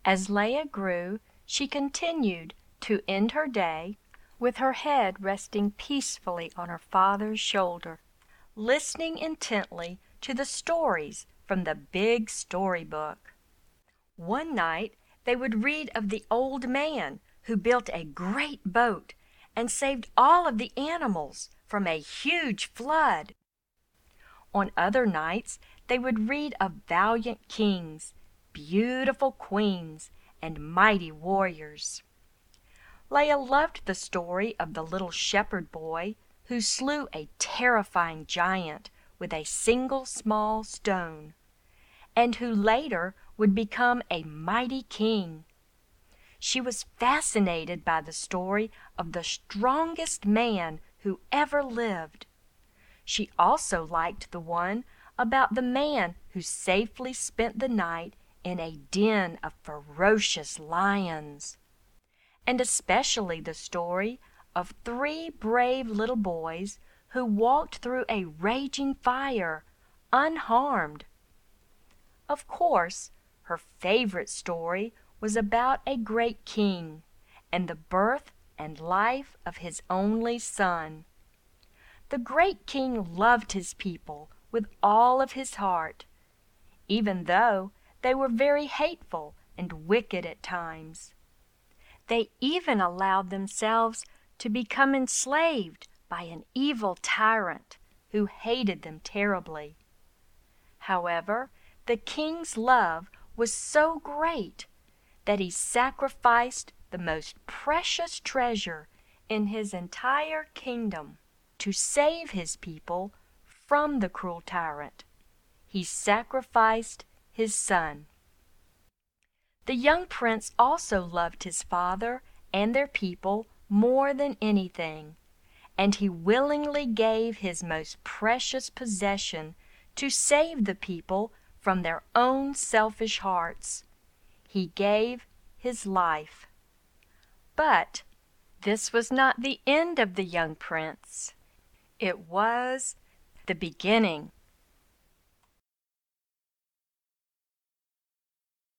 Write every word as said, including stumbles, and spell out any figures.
As Leah grew, she continued to end her day with her head resting peacefully on her father's shoulder, listening intently to the stories from the big storybook. One night they would read of the old man who built a great boat and saved all of the animals from a huge flood. On other nights they would read of valiant kings, beautiful queens, and mighty warriors. Leah loved the story of the little shepherd boy who slew a terrifying giant with a single small stone, and who later would become a mighty king. She was fascinated by the story of the strongest man who ever lived. She also liked the one about the man who safely spent the night in a den of ferocious lions, and especially the story of three brave little boys who walked through a raging fire unharmed. Of course, her favorite story was about a great king and the birth and life of his only son. The great king loved his people with all of his heart, even though they were very hateful and wicked at times. They even allowed themselves to become enslaved by an evil tyrant who hated them terribly. However, the king's love was so great that he sacrificed the most precious treasure in his entire kingdom to save his people from the cruel tyrant. He sacrificed his son. The young prince also loved his father and their people more than anything, and he willingly gave his most precious possession to save the people from their own selfish hearts. He gave his life. But this was not the end of the young prince. It was the beginning